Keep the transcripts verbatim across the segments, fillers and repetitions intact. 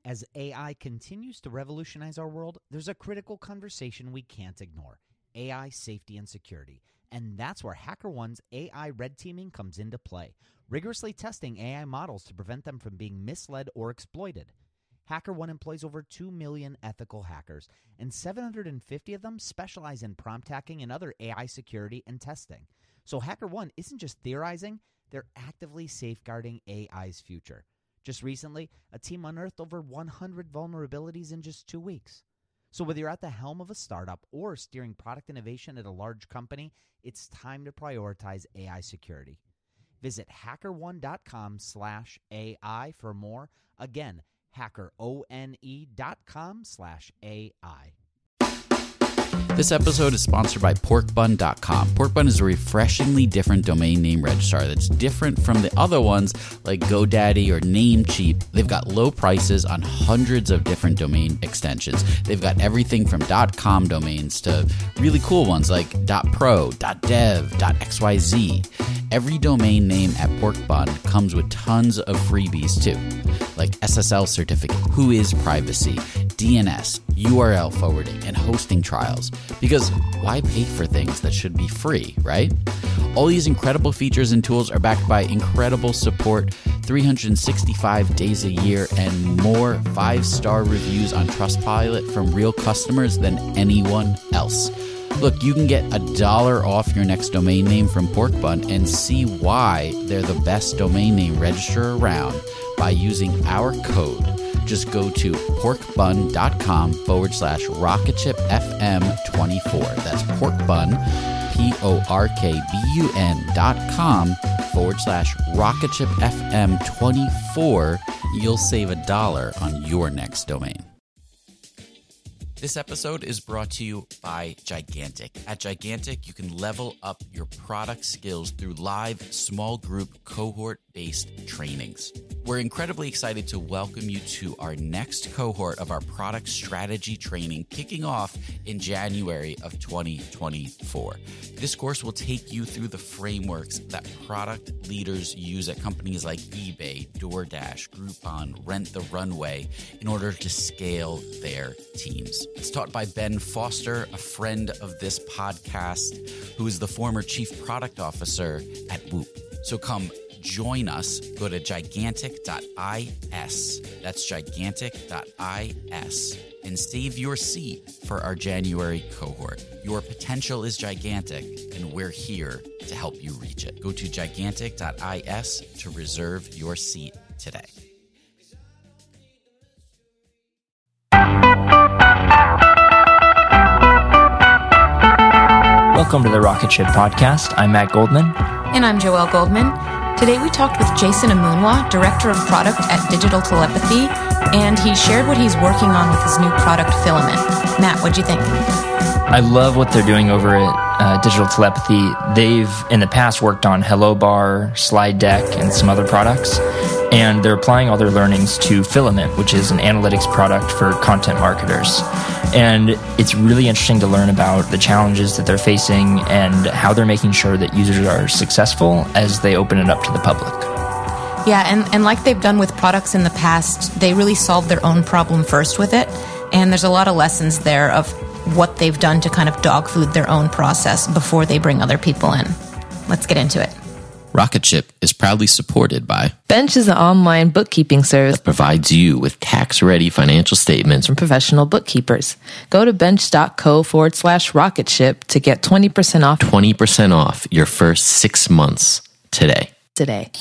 As A I continues to revolutionize our world, there's a critical conversation we can't ignore: A I safety and security. And that's where HackerOne's A I red teaming comes into play, rigorously testing A I models to prevent them from being misled or exploited. HackerOne employs over two million ethical hackers, and seven hundred fifty of them specialize in prompt hacking and other A I security and testing. So HackerOne isn't just theorizing, they're actively safeguarding A I's future. Just recently, a team unearthed over one hundred vulnerabilities in just two weeks. So whether you're at the helm of a startup or steering product innovation at a large company, it's time to prioritize A I security. Visit HackerOne.com slash AI for more. Again, HackerOne.com slash AI. This episode is sponsored by pork bun dot com. Porkbun is a refreshingly different domain name registrar that's different from the other ones like GoDaddy or Namecheap. They've got low prices on hundreds of different domain extensions. They've got everything from .com domains to really cool ones like .pro, .dev, .xyz. Every domain name at Porkbun comes with tons of freebies too, like S S L certificate, Whois privacy, D N S, U R L forwarding, and hosting trials. Because why pay for things that should be free, right? All these incredible features and tools are backed by incredible support, three hundred sixty-five days a year, and more five-star reviews on Trustpilot from real customers than anyone else. Look, you can get a dollar off your next domain name from Porkbun and see why they're the best domain name registrar around by using our code. Just go to porkbun.com forward slash rocketshipfm24. That's porkbun, P O R K B U N dot com forward slash rocketshipfm24. You'll save a dollar on your next domain. This episode is brought to you by Gigantic. At Gigantic, you can level up your product skills through live, small group, cohort-based trainings. We're incredibly excited to welcome you to our next cohort of our product strategy training, kicking off in January of twenty twenty-four. This course will take you through the frameworks that product leaders use at companies like eBay, DoorDash, Groupon, Rent the Runway in order to scale their teams. It's taught by Ben Foster, a friend of this podcast, who is the former chief product officer at Whoop. So come join us. Go to gigantic dot is. That's gigantic dot is and save your seat for our January cohort. Your potential is gigantic, and we're here to help you reach it. Go to gigantic dot is to reserve your seat today. Welcome to the Rocket Ship Podcast. I'm Matt Goldman. And I'm Joelle Goldman. Today we talked with Jason Amunwa, Director of Product at Digital Telepathy, and he shared what he's working on with his new product, Filament. Matt, what'd you think? I love what they're doing over at uh, Digital Telepathy. They've, in the past, worked on HelloBar, Slide Deck, and some other products, and they're applying all their learnings to Filament, which is an analytics product for content marketers. And it's really interesting to learn about the challenges that they're facing and how they're making sure that users are successful as they open it up to the public. Yeah, and, and like they've done with products in the past, they really solve their own problem first with it. And there's a lot of lessons there of what they've done to kind of dog food their own process before they bring other people in. Let's get into it. Rocket Ship is proudly supported by Bench is an online bookkeeping service that provides you with tax-ready financial statements from professional bookkeepers. Go to bench.co forward slash rocket ship to get twenty percent off. twenty percent off your first six months today. Today.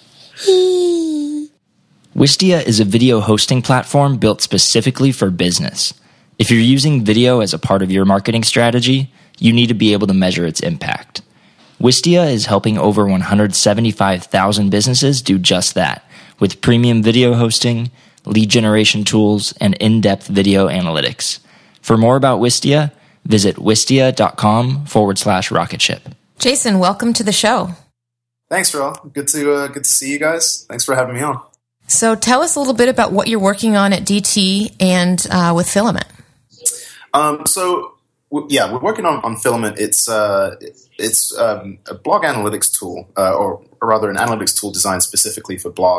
Wistia is a video hosting platform built specifically for business. If you're using video as a part of your marketing strategy, you need to be able to measure its impact. Wistia is helping over one hundred seventy-five thousand businesses do just that, with premium video hosting, lead generation tools, and in-depth video analytics. For more about Wistia, visit wistia.com forward slash rocket ship. Jason, welcome to the show. Thanks, Joelle. Good to uh, good to see you guys. Thanks for having me on. So tell us a little bit about what you're working on at D T and uh, with Filament. Um, so yeah, we're working on, on Filament. It's uh, it's um, a blog analytics tool, uh, or, or rather an analytics tool designed specifically for blogs.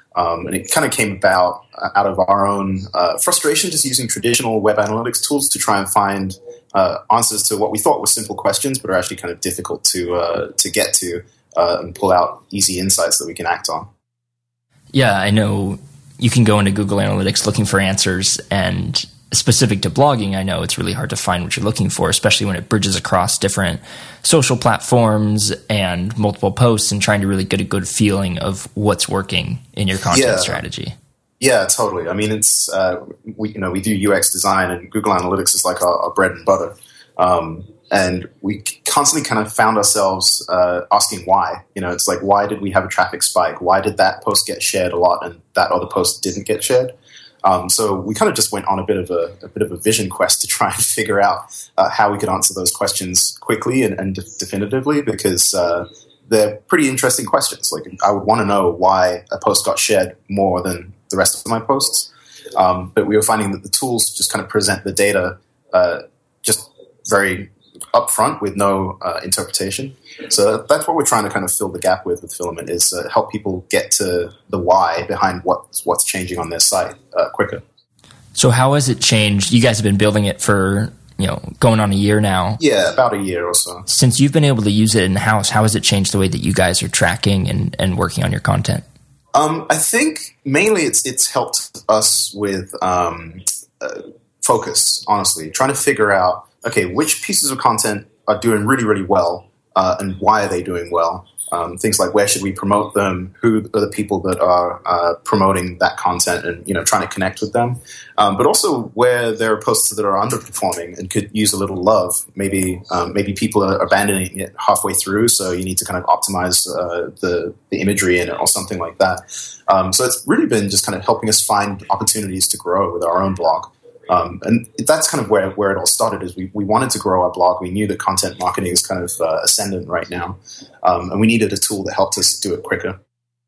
Um, and it kind of came about uh, out of our own uh, frustration just using traditional web analytics tools to try and find uh, answers to what we thought were simple questions, but are actually kind of difficult to uh, to get to uh, and pull out easy insights that we can act on. Yeah, I know you can go into Google Analytics looking for answers, and specific to blogging, I know it's really hard to find what you're looking for, especially when it bridges across different social platforms and multiple posts and trying to really get a good feeling of what's working in your content yeah. strategy. Yeah, totally. I mean, it's uh, we you know we do U X design, and Google Analytics is like our, our bread and butter. Um, and we constantly kind of found ourselves uh, asking why. You know, it's like, why did we have a traffic spike? Why did that post get shared a lot and that other post didn't get shared? Um, so we kind of just went on a bit of a, a bit of a vision quest to try and figure out uh, how we could answer those questions quickly and, and de- definitively, because uh, they're pretty interesting questions. Like, I would want to know why a post got shared more than the rest of my posts. Um, but we were finding that the tools just kind of present the data uh, just very upfront with no uh, interpretation. So that's what we're trying to kind of fill the gap with with Filament, is uh, help people get to the why behind what's, what's changing on their site uh, quicker. So how has it changed? You guys have been building it for, you know, going on a year now. Yeah, about a year or so. Since you've been able to use it in-house, how has it changed the way that you guys are tracking and, and working on your content? Um, I think mainly it's it's helped us with um, uh, focus, honestly, trying to figure out, okay, which pieces of content are doing really, really well, uh, and why are they doing well? Um, things like, where should we promote them? Who are the people that are uh, promoting that content, and, you know, trying to connect with them? Um, but also where there are posts that are underperforming and could use a little love. Maybe um, maybe people are abandoning it halfway through, so you need to kind of optimize uh, the the imagery in it or something like that. Um, so it's really been just kind of helping us find opportunities to grow with our own blog. Um, and that's kind of where, where it all started, is we, we wanted to grow our blog. We knew that content marketing is kind of uh, ascendant right now, um, and we needed a tool that helped us do it quicker.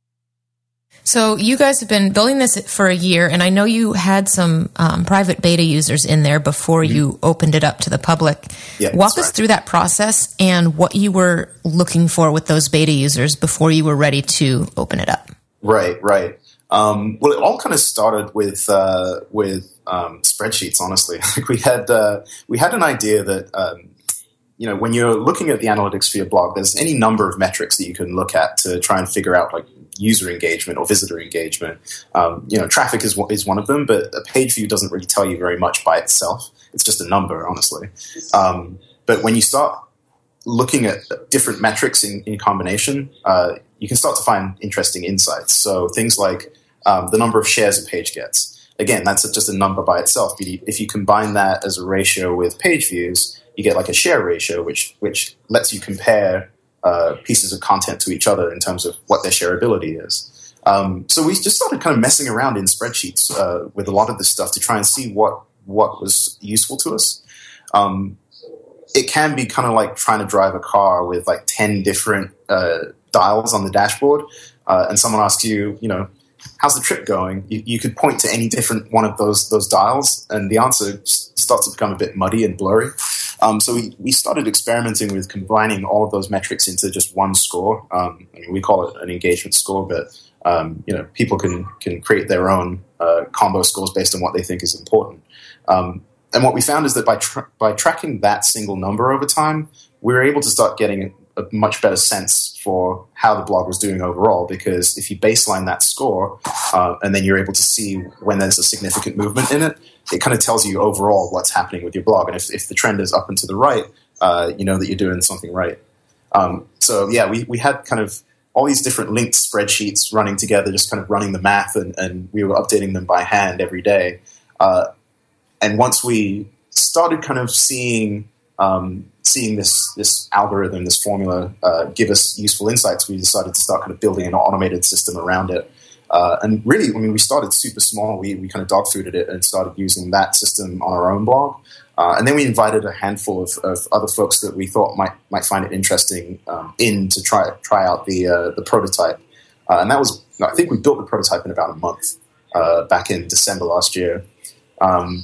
So you guys have been building this for a year, and I know you had some um, private beta users in there before mm-hmm. you opened it up to the public. Yeah, Walk us right. through that process and what you were looking for with those beta users before you were ready to open it up. Right, right. Um, well, it all kind of started with uh, with um, spreadsheets. Honestly, we had uh, we had an idea that um, you know, when you're looking at the analytics for your blog, there's any number of metrics that you can look at to try and figure out, like, user engagement or visitor engagement. Um, you know, traffic is is one of them, but a page view doesn't really tell you very much by itself. It's just a number, honestly. Um, but when you start looking at different metrics in, in combination, uh, you can start to find interesting insights. So things like um, the number of shares a page gets. Again, that's just a number by itself. If you combine that as a ratio with page views, you get like a share ratio, which which lets you compare uh, pieces of content to each other in terms of what their shareability is. Um, so we just started kind of messing around in spreadsheets uh, with a lot of this stuff to try and see what what was useful to us. Um, it can be kind of like trying to drive a car with like ten different uh, dials on the dashboard, uh, and someone asks you, you know, how's the trip going? You, you could point to any different one of those those dials, and the answer starts to become a bit muddy and blurry. Um, so we, we started experimenting with combining all of those metrics into just one score. Um, I mean, we call it an engagement score, but um, you know, people can can create their own uh, combo scores based on what they think is important. Um, and what we found is that by tra- by tracking that single number over time, we were able to start getting a, a much better sense for how the blog was doing overall. Because if you baseline that score, uh, and then you're able to see when there's a significant movement in it, it kind of tells you overall what's happening with your blog. And if, if the trend is up and to the right, uh, you know that you're doing something right. Um, so yeah, we, we had kind of all these different linked spreadsheets running together, just kind of running the math, and, and we were updating them by hand every day. Uh, and once we started kind of seeing um, seeing this this algorithm, this formula uh, give us useful insights, we decided to start kind of building an automated system around it. Uh, and really, I mean, we started super small. We we kind of dog fooded it and started using that system on our own blog. Uh, and then we invited a handful of, of other folks that we thought might might find it interesting um, in to try try out the uh, the prototype. Uh, and that was, I think we built the prototype in about a month uh, back in December last year. Um,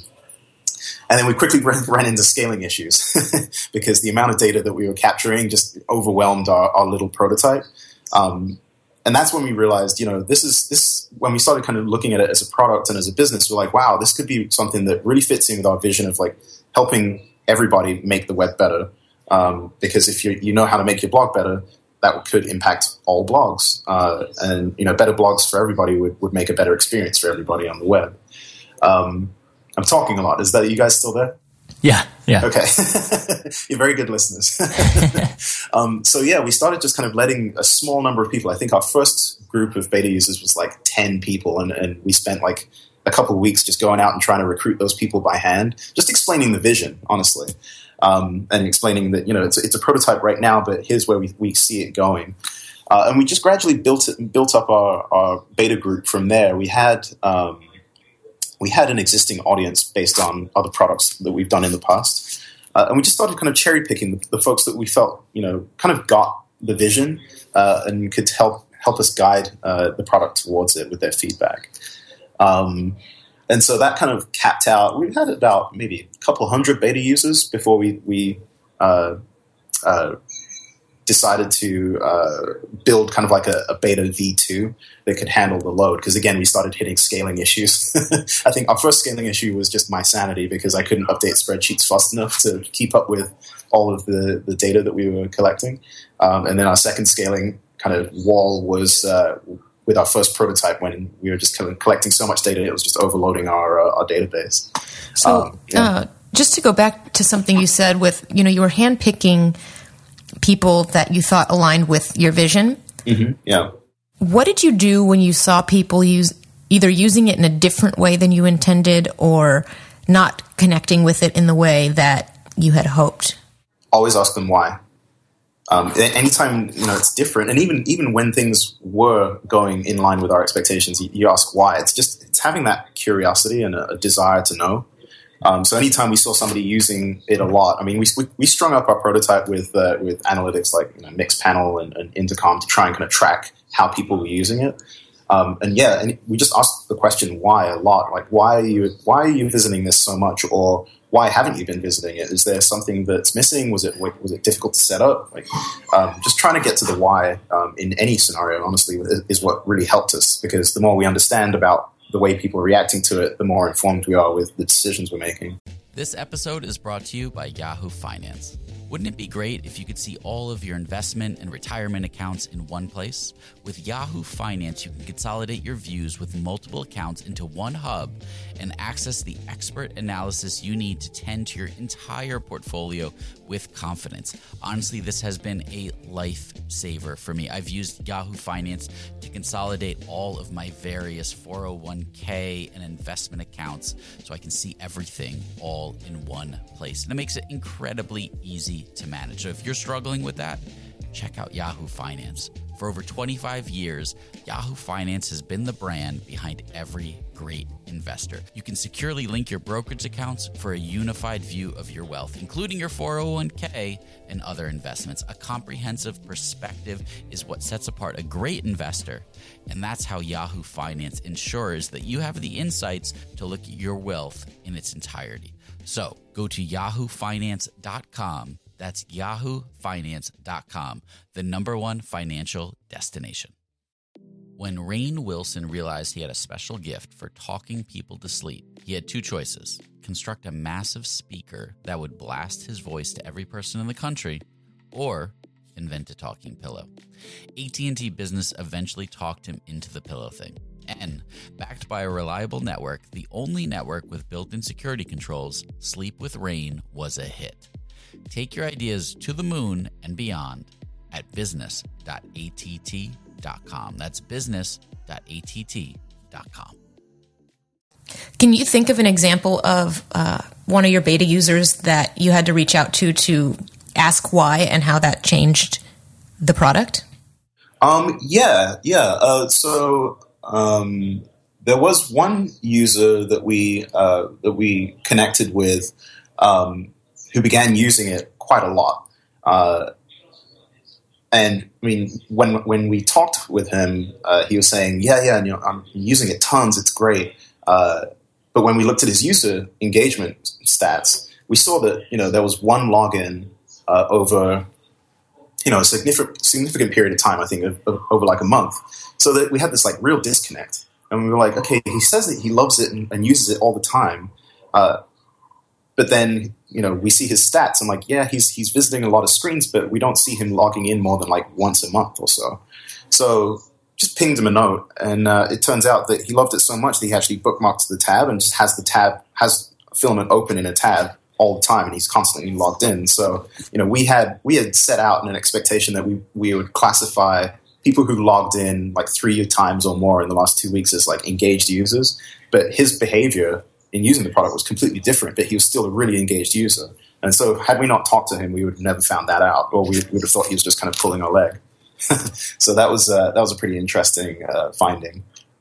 and then we quickly ran, ran into scaling issues because the amount of data that we were capturing just overwhelmed our, our little prototype. Um, and that's when we realized, you know, this is this when we started kind of looking at it as a product and as a business. We're like, wow, this could be something that really fits in with our vision of like helping everybody make the web better. Um, because if you you know how to make your blog better, that could impact all blogs, uh, and you know, better blogs for everybody would, would make a better experience for everybody on the web. Um, I'm talking a lot. Is that you guys still there? Yeah, yeah. Okay. You're very good listeners. um, so yeah, we started just kind of letting a small number of people. I think our first group of beta users was like ten people, and, and we spent like a couple of weeks just going out and trying to recruit those people by hand, just explaining the vision, honestly, um, and explaining that, you know, it's, it's a prototype right now, but here's where we, we see it going. Uh, and we just gradually built it, built up our, our beta group from there. We had um, we had an existing audience based on other products that we've done in the past, uh, and we just started kind of cherry picking the, the folks that we felt, you know, kind of got the vision uh, and could help help us guide uh, the product towards it with their feedback. Um, and so that kind of capped out. We had about maybe a couple hundred beta users before we we uh, uh, decided to uh, build kind of like a, a beta V two that could handle the load. Because again, we started hitting scaling issues. I think our first scaling issue was just my sanity because I couldn't update spreadsheets fast enough to keep up with all of the, the data that we were collecting. Um, and then our second scaling kind of wall was uh, with our first prototype when we were just kind of collecting so much data, it was just overloading our uh, our database. So um, yeah. uh, just to go back to something you said with, you know, you were handpicking people that you thought aligned with your vision. Mm-hmm. Yeah. What did you do when you saw people use either using it in a different way than you intended or not connecting with it in the way that you had hoped? Always ask them why. Um, anytime, you know, it's different, and even even when things were going in line with our expectations, you, you ask why. It's just it's having that curiosity and a, a desire to know. Um, so anytime we saw somebody using it a lot, I mean, we we, we strung up our prototype with uh, with analytics like, you know, Mixpanel and, and Intercom to try and kind of track how people were using it. Um, and yeah, and we just asked the question why a lot. Like, why are you why are you visiting this so much, or why haven't you been visiting it? Is there something that's missing? Was it was it difficult to set up? Like, um, just trying to get to the why um, in any scenario, honestly, is what really helped us. Because the more we understand about the way people are reacting to it, the more informed we are with the decisions we're making. This episode is brought to you by Yahoo Finance. Wouldn't it be great if you could see all of your investment and retirement accounts in one place? With Yahoo Finance, you can consolidate your views with multiple accounts into one hub and access the expert analysis you need to tend to your entire portfolio with confidence. Honestly, this has been a lifesaver for me. I've used Yahoo Finance to consolidate all of my various four oh one k and investment accounts so I can see everything all in one place. And it makes it incredibly easy to manage. So if you're struggling with that, check out Yahoo Finance. For over twenty-five years, Yahoo Finance has been the brand behind every great investor. You can securely link your brokerage accounts for a unified view of your wealth, including your four oh one k and other investments. A comprehensive perspective is what sets apart a great investor, and that's how Yahoo Finance ensures that you have the insights to look at your wealth in its entirety. So go to yahoo finance dot com. That's yahoo finance dot com, the number one financial destination. When Rainn Wilson realized he had a special gift for talking people to sleep, he had two choices: construct a massive speaker that would blast his voice to every person in the country, or invent a talking pillow. A T and T Business eventually talked him into the pillow thing. And, backed by a reliable network, the only network with built-in security controls, Sleep with Rainn was a hit. Take your ideas to the moon and beyond at business dot a t t dot com. That's business dot a t t dot com. Can you think of an example of uh, one of your beta users that you had to reach out to to ask why and how that changed the product? Um, yeah, yeah. Uh, so um, there was one user that we uh, that we connected with um, who began using it quite a lot. Uh, and I mean, when when we talked with him, uh, he was saying, "Yeah, yeah, you know, I'm using it tons. It's great." Uh, but when we looked at his user engagement stats, we saw that, you know, there was one login uh, over you know, a significant significant period of time, I think, of, of, over like a month. So that we had this like real disconnect. And we were like, okay, he says that he loves it and, and uses it all the time. Uh, but then, you know, we see his stats. I'm like, yeah, he's he's visiting a lot of screens, but we don't see him logging in more than like once a month or so. So just pinged him a note. And uh, it turns out that he loved it so much that he actually bookmarked the tab and just has the tab, has Filament open in a tab all the time, and he's constantly logged in. So, you know, we had we had set out in an expectation that we, we would classify people who logged in like three times or more in the last two weeks as like engaged users, but his behavior in using the product was completely different, but he was still a really engaged user. And so had we not talked to him, we would have never found that out, or we would have thought he was just kind of pulling our leg. So that was uh, that was a pretty interesting uh, finding.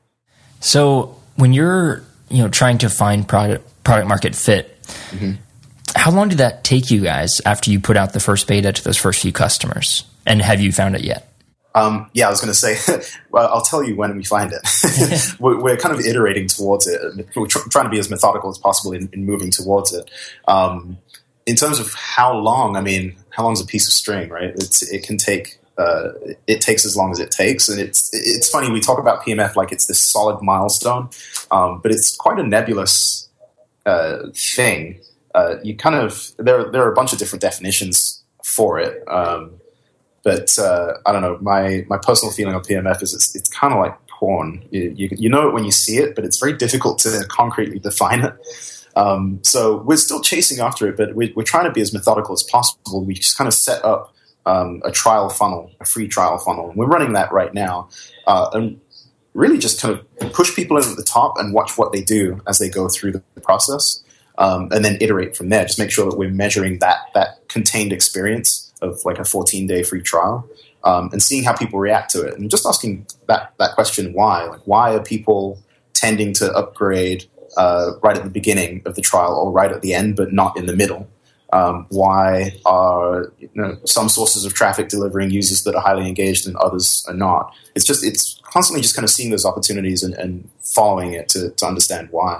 So when you're, you know, trying to find product product market fit, mm-hmm. how long did that take you guys after you put out the first beta to those first few customers? And have you found it yet? Um, yeah, I was going to say, well, I'll tell you when we find it. we're, we're kind of iterating towards it. We're tr- trying to be as methodical as possible in, in moving towards it. Um, in terms of how long, I mean, how long is a piece of string, right? It's, it can take, uh, it takes as long as it takes. And it's, it's funny, we talk about P M F like it's this solid milestone, um, but it's quite a nebulous uh, thing. Uh, you kind of, there, there are a bunch of different definitions for it. Um, But uh, I don't know. My my personal feeling of P M F is it's it's kind of like porn. You, you you know it when you see it, but it's very difficult to concretely define it. Um, so we're still chasing after it, but we're, we're trying to be as methodical as possible. We just kind of set up um, a trial funnel, a free trial funnel, and we're running that right now. Uh, and really just kind of push people in at the top and watch what they do as they go through the process, um, and then iterate from there. Just make sure that we're measuring that that contained experience of like a fourteen-day free trial, um, and seeing how people react to it. And just asking that, that question, why? Like, why are people tending to upgrade uh, right at the beginning of the trial or right at the end, but not in the middle? Um, why are you know, some sources of traffic delivering users that are highly engaged and others are not? It's just it's constantly just kind of seeing those opportunities and, and following it to, to understand why.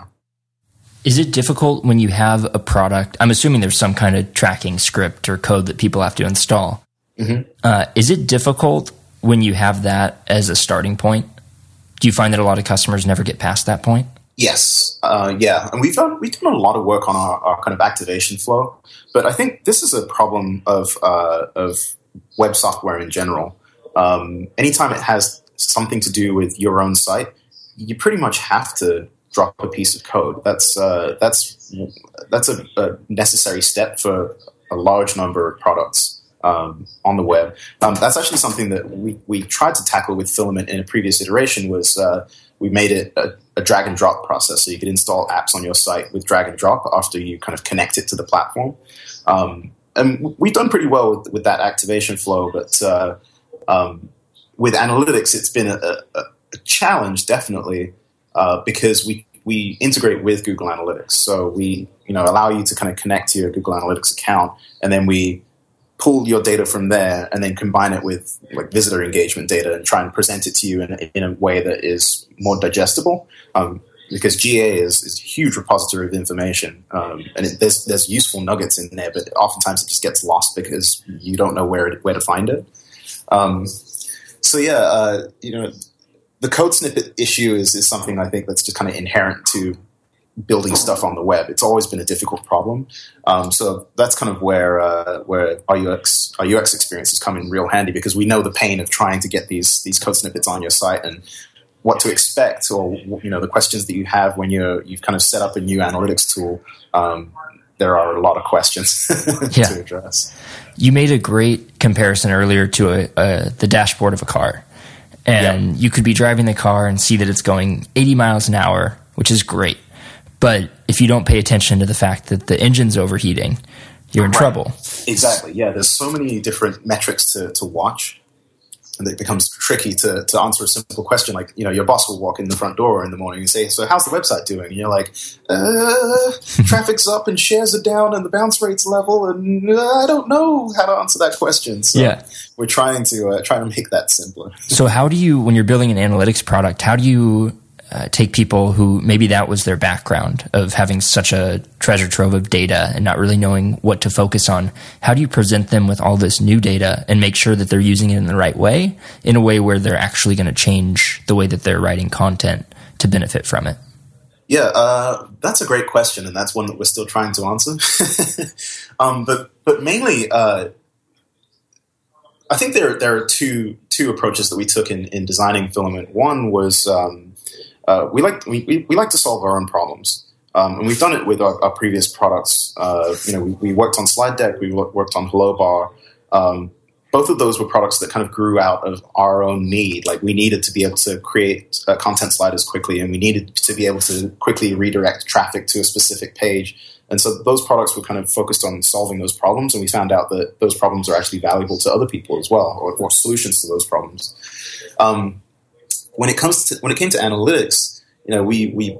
Is it difficult when you have a product? I'm assuming there's some kind of tracking script or code that people have to install. Mm-hmm. Uh, is it difficult when you have that as a starting point? Do you find that a lot of customers never get past that point? Yes, uh, yeah, and we've done we've done a lot of work on our, our kind of activation flow. But I think this is a problem of uh, of web software in general. Um, anytime it has something to do with your own site, you pretty much have to drop a piece of code. That's uh, that's that's a, a necessary step for a large number of products um, on the web. Um, that's actually something that we, we tried to tackle with Filament in a previous iteration. Was uh, we made it a, a drag and drop process, so you could install apps on your site with drag and drop after you kind of connect it to the platform. Um, and we've done pretty well with, with that activation flow, but uh, um, with analytics, it's been a, a, a challenge, definitely. Uh, because we, we integrate with Google Analytics. So we you know allow you to kind of connect to your Google Analytics account, and then we pull your data from there and then combine it with like visitor engagement data and try and present it to you in, in a way that is more digestible. Um, because G A is, is a huge repository of information, um, and it, there's there's useful nuggets in there, but oftentimes it just gets lost because you don't know where where to find it. Um, so yeah, uh, you know. The code snippet issue is, is something I think that's just kind of inherent to building stuff on the web. It's always been a difficult problem. Um, so that's kind of where uh, where our U X our U X experience has come in real handy, because we know the pain of trying to get these these code snippets on your site and what to expect, or you know the questions that you have when you're you've kind of set up a new analytics tool. Um, there are a lot of questions yeah. to address. You made a great comparison earlier to a, a, the dashboard of a car. And yep. you could be driving the car and see that it's going eighty miles an hour, which is great. But if you don't pay attention to the fact that the engine's overheating, you're in right. trouble. Exactly. Yeah, there's so many different metrics to, to watch. And it becomes tricky to, to answer a simple question like, you know, your boss will walk in the front door in the morning and say, so how's the website doing? And you're like, uh, traffic's up and shares are down and the bounce rate's level, and uh, I don't know how to answer that question. So yeah. we're trying to uh, try to make that simpler. So how do you, when you're building an analytics product, how do you uh, take people who maybe that was their background of having such a treasure trove of data and not really knowing what to focus on? How do you present them with all this new data and make sure that they're using it in the right way, in a way where they're actually going to change the way that they're writing content to benefit from it? Yeah, uh, that's a great question, and that's one that we're still trying to answer. um, but but mainly, uh, I think there there are two two approaches that we took in, in designing Filament. One was um, uh, we like we, we we like to solve our own problems, um, and we've done it with our, our previous products. Uh, you know, we, we worked on Slide Deck, we worked on HelloBar. Um, both of those were products that kind of grew out of our own need. Like, we needed to be able to create uh, content sliders quickly, and we needed to be able to quickly redirect traffic to a specific page. And so those products were kind of focused on solving those problems, and we found out that those problems are actually valuable to other people as well, or, or solutions to those problems. Um, when it comes to when it came to analytics, you know, we we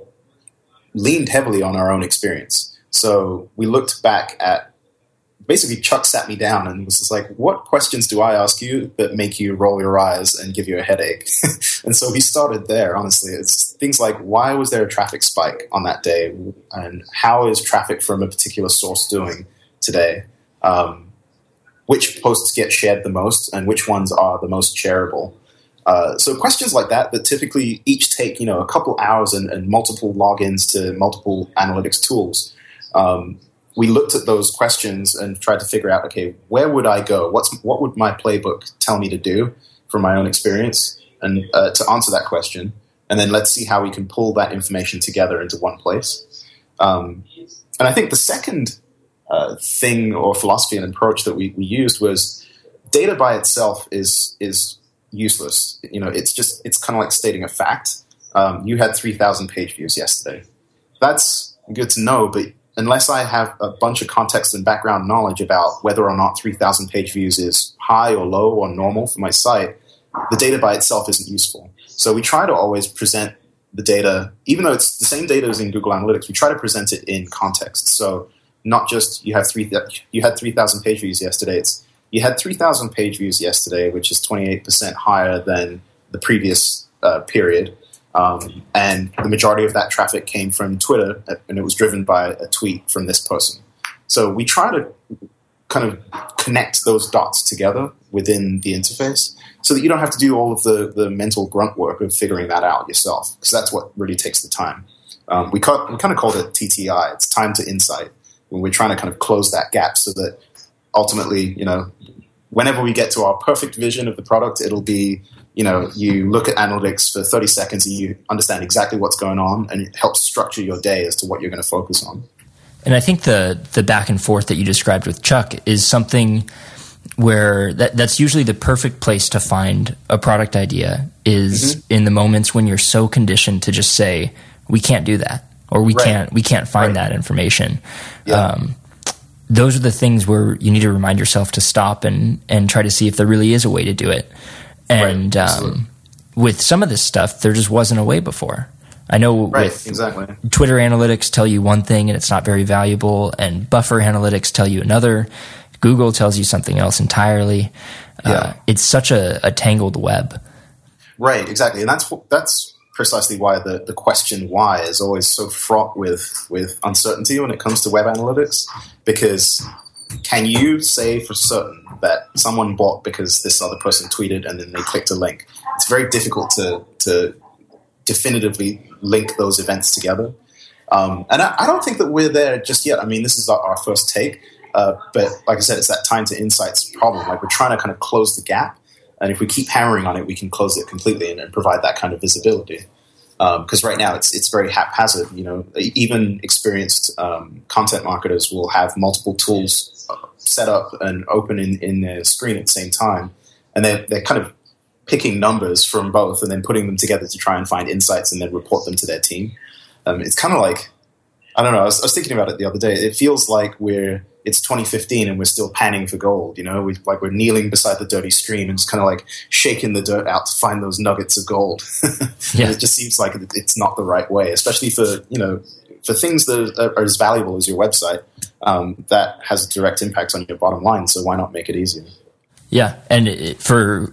leaned heavily on our own experience. So we looked back at. Basically, Chuck sat me down and was just like, what questions do I ask you that make you roll your eyes and give you a headache? And so we started there, honestly. It's things like, why was there a traffic spike on that day? And how is traffic from a particular source doing today? Um, which posts get shared the most and which ones are the most shareable? Uh, so questions like that that typically each take, you know, a couple hours and, and multiple logins to multiple analytics tools. Um, We looked at those questions and tried to figure out, okay, where would I go? What's what would my playbook tell me to do from my own experience, and uh, to answer that question? And then let's see how we can pull that information together into one place. Um, and I think the second uh, thing or philosophy and approach that we, we used was data by itself is is useless. You know, it's just it's kind of like stating a fact. Um, you had three thousand page views yesterday. That's good to know, but unless I have a bunch of context and background knowledge about whether or not three thousand page views is high or low or normal for my site, the data by itself isn't useful. So we try to always present the data, even though it's the same data as in Google Analytics, we try to present it in context. So not just you have three you had three thousand page views yesterday. It's you had three thousand page views yesterday, which is twenty-eight percent higher than the previous uh, period. Um, and the majority of that traffic came from Twitter, and it was driven by a tweet from this person. So we try to kind of connect those dots together within the interface so that you don't have to do all of the, the mental grunt work of figuring that out yourself, because that's what really takes the time. Um, we, call, we kind of called it T T I. It's time to insight, when we're trying to kind of close that gap so that ultimately, you know, whenever we get to our perfect vision of the product, it'll be, you know, you look at analytics for thirty seconds and you understand exactly what's going on, and it helps structure your day as to what you're going to focus on. And I think the the back and forth that you described with Chuck is something where that, that's usually the perfect place to find a product idea is mm-hmm. in the moments when you're so conditioned to just say, we can't do that, or we right. can't we can't find right. that information. Yeah. Um, those are the things where you need to remind yourself to stop and, and try to see if there really is a way to do it. And right, um, with some of this stuff, there just wasn't a way before. I know right, with exactly. Twitter analytics tell you one thing and it's not very valuable, and Buffer analytics tell you another. Google tells you something else entirely. Yeah. Uh, it's such a, a tangled web. Right, exactly. And that's that's precisely why the, the question why is always so fraught with, with uncertainty when it comes to web analytics, because can you say for certain that someone bought because this other person tweeted and then they clicked a link? It's very difficult to to definitively link those events together. Um, and I, I don't think that we're there just yet. I mean, this is our, our first take. Uh, but like I said, it's that time to insights problem. Like, we're trying to kind of close the gap. And if we keep hammering on it, we can close it completely and, and provide that kind of visibility. Because um, right now it's it's very haphazard. You know, even experienced um, content marketers will have multiple tools set up and open in, in their screen at the same time, and they're they're kind of picking numbers from both and then putting them together to try and find insights and then report them to their team. Um, it's kind of like, I don't know. I was, I was thinking about it the other day. It feels like we're it's twenty fifteen and we're still panning for gold. You know, we like we're kneeling beside the dirty stream and just kind of like shaking the dirt out to find those nuggets of gold. Yeah. It just seems like it's not the right way, especially for you know for things that are as valuable as your website. Um, that has a direct impact on your bottom line. So why not make it easier? Yeah, and it, for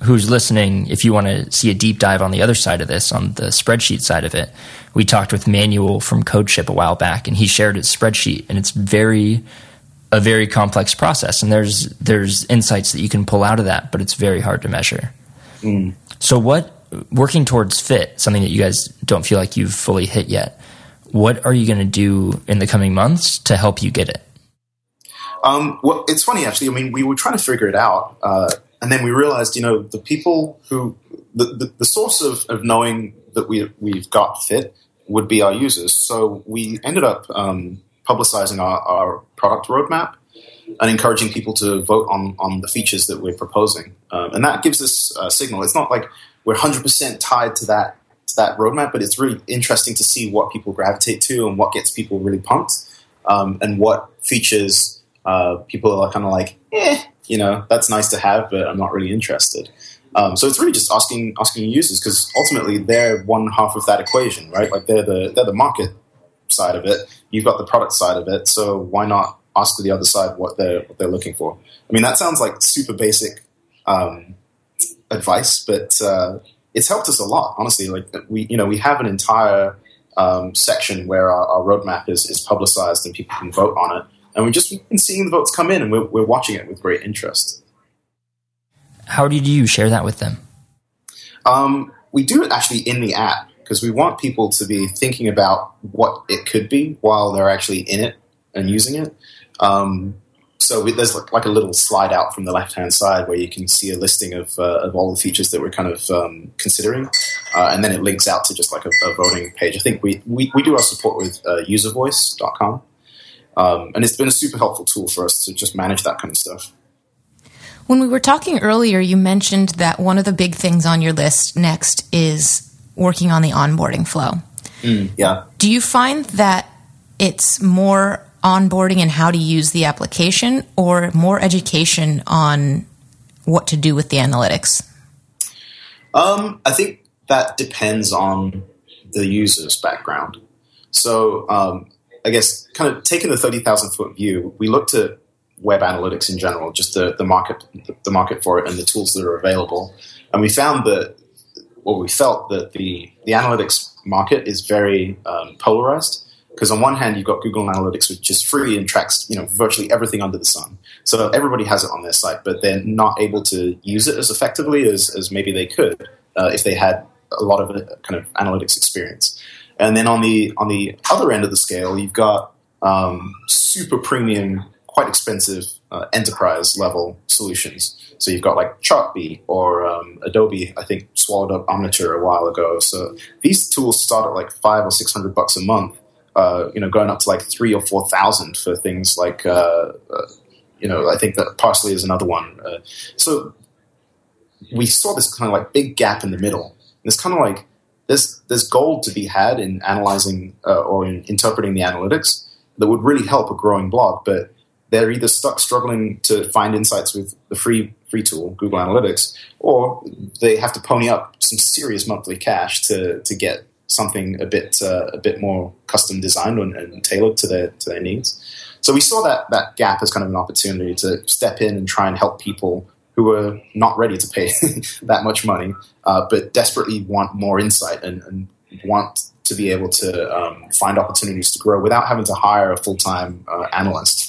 who's listening, if you want to see a deep dive on the other side of this, on the spreadsheet side of it, we talked with Manuel from CodeShip a while back, and he shared his spreadsheet, and it's very a very complex process, and there's there's insights that you can pull out of that, but it's very hard to measure. Mm. So what, working towards fit, something that you guys don't feel like you've fully hit yet, what are you going to do in the coming months to help you get it? Um, well, it's funny, actually. I mean, we were trying to figure it out, uh, and then we realized, you know, the people who, the, the, the source of, of knowing that we, we've got fit would be our users. So we ended up um, publicizing our, our product roadmap and encouraging people to vote on, on the features that we're proposing. Um, and that gives us a signal. It's not like we're one hundred percent tied to that to that roadmap, but it's really interesting to see what people gravitate to and what gets people really pumped, um, and what features uh, people are kind of like, eh, you know, that's nice to have, but I'm not really interested. Um, so it's really just asking asking users, because ultimately they're one half of that equation, right? Like they're the they're the market side of it. You've got the product side of it. So why not ask the other side what they're what they're looking for? I mean, that sounds like super basic um, advice, but uh, it's helped us a lot, honestly. Like we, you know, we have an entire um, section where our, our roadmap is is publicized and people can vote on it, and we just we've been seeing the votes come in, and we're we're watching it with great interest. How did you share that with them? Um, we do it actually in the app, because we want people to be thinking about what it could be while they're actually in it and using it. Um, so we, there's like, like a little slide out from the left-hand side where you can see a listing of, uh, of all the features that we're kind of um, considering. Uh, and then it links out to just like a, a voting page. I think we, we, we do our support with uh, user voice dot com. Um, and it's been a super helpful tool for us to just manage that kind of stuff. When we were talking earlier, you mentioned that one of the big things on your list next is working on the onboarding flow. Mm, yeah. Do you find that it's more onboarding and how to use the application, or more education on what to do with the analytics? Um, I think that depends on the user's background. So um, I guess kind of taking the thirty thousand foot view, we looked at web analytics in general, just the, the market, the market for it and the tools that are available. And we found that, well, we felt that the, the analytics market is very um, polarized, because on one hand, you've got Google Analytics, which is free and tracks, you know, virtually everything under the sun. So everybody has it on their site, but they're not able to use it as effectively as, as maybe they could uh, if they had a lot of kind of analytics experience. And then on the, on the other end of the scale, you've got um, super premium, quite expensive uh, enterprise level solutions. So you've got like Chartbeat or um, Adobe, I think, swallowed up Omniture a while ago. So these tools start at like five or six hundred bucks a month, uh, you know, going up to like three or four thousand for things like, uh, uh, you know, I think that Parsley is another one. Uh, so we saw this kind of like big gap in the middle. And it's kind of like there's there's gold to be had in analyzing uh, or in interpreting the analytics that would really help a growing blog, but they're either stuck struggling to find insights with the free free tool, Google Analytics, or they have to pony up some serious monthly cash to to get something a bit uh, a bit more custom designed and, and tailored to their to their needs. So we saw that that gap as kind of an opportunity to step in and try and help people who are not ready to pay that much money, uh, but desperately want more insight and, and want to be able to um, find opportunities to grow without having to hire a full-time uh, analyst.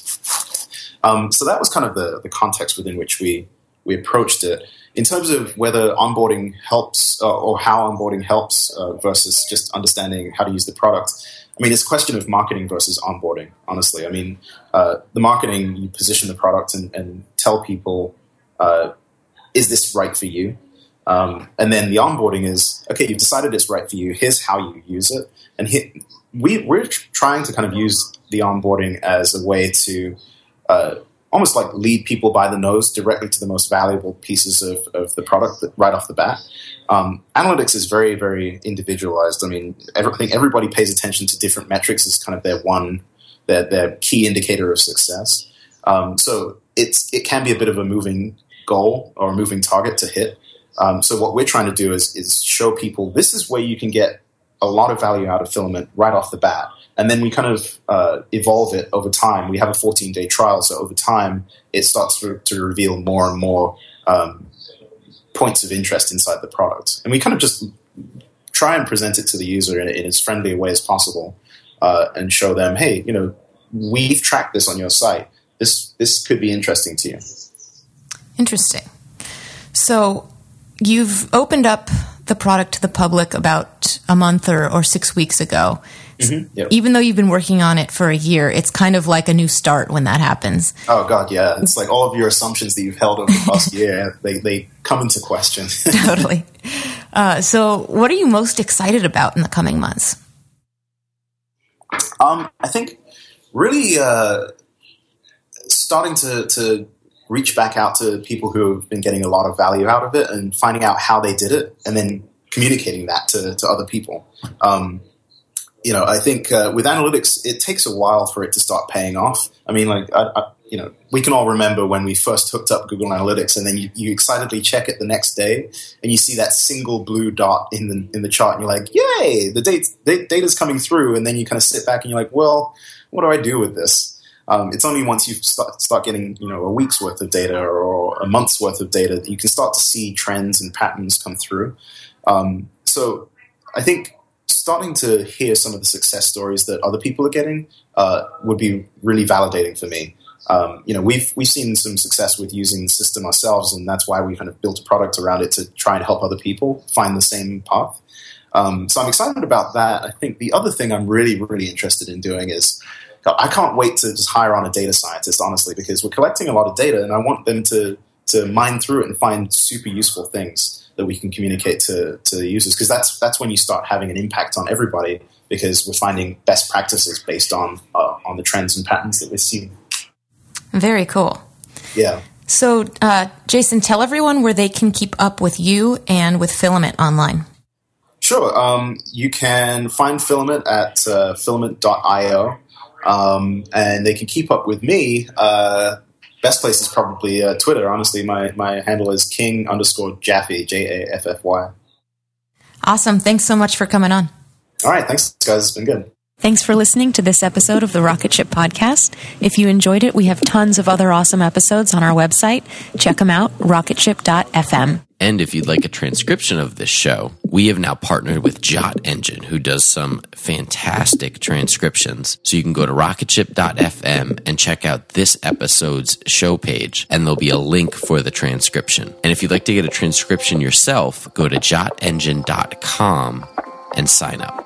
Um, so that was kind of the, the context within which we, we approached it. In terms of whether onboarding helps uh, or how onboarding helps uh, versus just understanding how to use the product, I mean, it's a question of marketing versus onboarding, honestly. I mean, uh, the marketing, you position the product and, and tell people, uh, is this right for you? Um, and then the onboarding is, okay, you've decided it's right for you. Here's how you use it. And here, we, we're trying to kind of use the onboarding as a way to uh, almost like lead people by the nose directly to the most valuable pieces of, of the product right off the bat. Um, analytics is very, very individualized. I mean, every, I think everybody pays attention to different metrics as kind of their one, their, their key indicator of success. Um, so it's it can be a bit of a moving goal or a moving target to hit. Um, so what we're trying to do is, is show people this is where you can get a lot of value out of Filament right off the bat. And then we kind of uh, evolve it over time. We have a fourteen-day trial, so over time it starts to, to reveal more and more um, points of interest inside the product. And we kind of just try and present it to the user in, in as friendly a way as possible, uh, and show them, hey, you know, we've tracked this on your site. This this could be interesting to you. Interesting. So you've opened up the product to the public about a month or, or six weeks ago. Mm-hmm. Yep. Even though you've been working on it for a year, it's kind of like a new start when that happens. Oh, God, yeah. It's like all of your assumptions that you've held over the past year, they, they come into question. Totally. Uh, so what are you most excited about in the coming months? Um, I think really uh, starting to, to reach back out to people who have been getting a lot of value out of it and finding out how they did it and then communicating that to, to other people. Um You know, I think uh, with analytics, it takes a while for it to start paying off. I mean, like, I, I, you know, we can all remember when we first hooked up Google Analytics, and then you, you excitedly check it the next day, and you see that single blue dot in the in the chart, and you're like, "Yay, the data data's coming through." And then you kind of sit back and you're like, "Well, what do I do with this?" Um, it's only once you start, start getting, you know, a week's worth of data or a month's worth of data that you can start to see trends and patterns come through. Um, so, I think starting to hear some of the success stories that other people are getting uh, would be really validating for me. Um, you know, we've we've seen some success with using the system ourselves, and that's why we kind of built a product around it to try and help other people find the same path. Um, so I'm excited about that. I think the other thing I'm really, really interested in doing is I can't wait to just hire on a data scientist, honestly, because we're collecting a lot of data, and I want them to to mine through it and find super useful things that we can communicate to, to the users, because that's that's when you start having an impact on everybody, because we're finding best practices based on uh, on the trends and patterns that we're seeing. Very cool. Yeah. So, uh, Jason, tell everyone where they can keep up with you and with Filament online. Sure. Um, you can find Filament at uh, filament dot io, um, and they can keep up with me. Uh, best place is probably uh, Twitter. Honestly, my, my handle is king underscore Jaffe, J A F F Y. Awesome. Thanks so much for coming on. All right. Thanks, guys. It's been good. Thanks for listening to this episode of the Rocket Ship Podcast. If you enjoyed it, we have tons of other awesome episodes on our website. Check them out, rocket ship dot f m. And if you'd like a transcription of this show, we have now partnered with Jot Engine, who does some fantastic transcriptions. So you can go to rocket ship dot f m and check out this episode's show page, and there'll be a link for the transcription. And if you'd like to get a transcription yourself, go to jot engine dot com and sign up.